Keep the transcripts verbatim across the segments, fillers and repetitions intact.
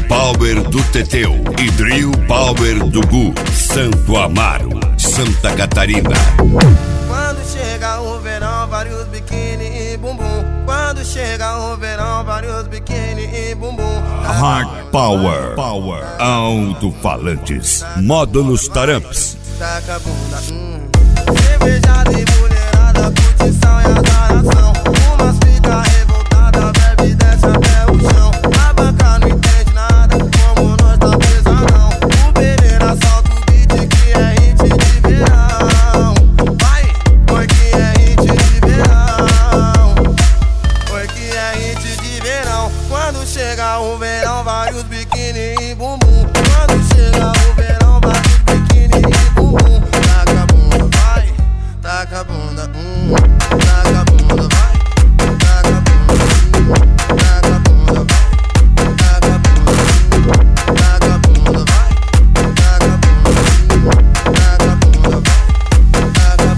Power do Teteu e Drill Power do Gu, Santo Amaro, Santa Catarina. Quando chega o verão, vários biquíni e bumbum. Quando chega o verão, vários biquíni e bumbum. Hard Power, Power, alto-falantes, módulos taramps. Taca a bunda, hum. Cervejada e mulherada, curtição e azaração. Umas fica revoltada, bebe e desce até o chão. A banca não entende nada, como nós tá pesadão. O Pereira solta o beat que é hit de verão. Vai, foi que é hit de verão. Foi que é hit de verão. Quando chega o verão, vários biquíni e bumbum. Quando chega o verão, vários biquíni e bumbum. Taca a bunda, vai, taca a bunda, hum. Taca a bunda, vai, taca a bunda, hum. Taca a bunda, vai, taca a bunda, hum. Taca a bunda, vai, taca a bunda, hum. Taca a bunda, vai, taca a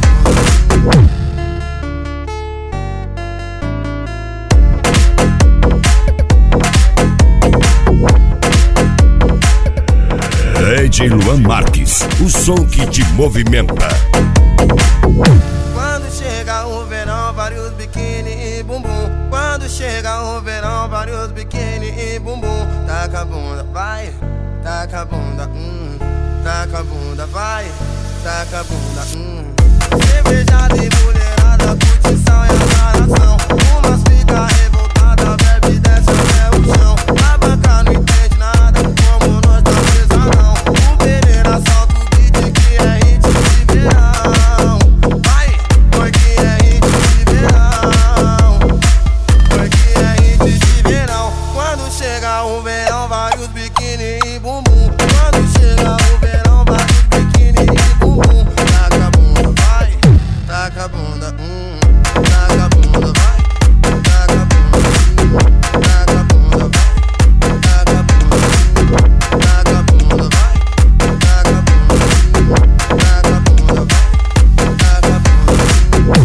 bunda. Ed Luan Marques, o som que te movimenta. Quando chega o verão, vários biquíni e bumbum. Quando chega o verão, vários biquíni e bumbum. Taca a bunda, vai, taca a bunda, hum. Taca a bunda, vai, taca a bunda, hum. Cervejada e mulherada, curtição e azaração. Umas fica revoltada, bebe e desce até o chão. A banca não entende nada, como nós tá pesadão. O Pereira solta o beat que é hit de verão. Vai, foi que é hit de verão. Foi que é hit de verão. Quando chega o verão, vários biquíni e bumbum. Quando chega o verão, vários biquíni e bumbum. Taca a bunda, vai, taca a bunda, hum. Taca a bunda, vai, taca a bunda, hum. Taca a bunda, vai, taca a bunda, hum. Taca a bunda, vai, taca a bunda, hum. Taca a bunda, vai, taca a bunda,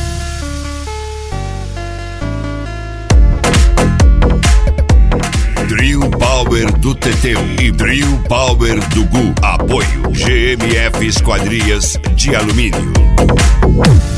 hum. Drill Power do Teteu e Drill Power do Gu. Apoio G M F Esquadrias de Alumínio.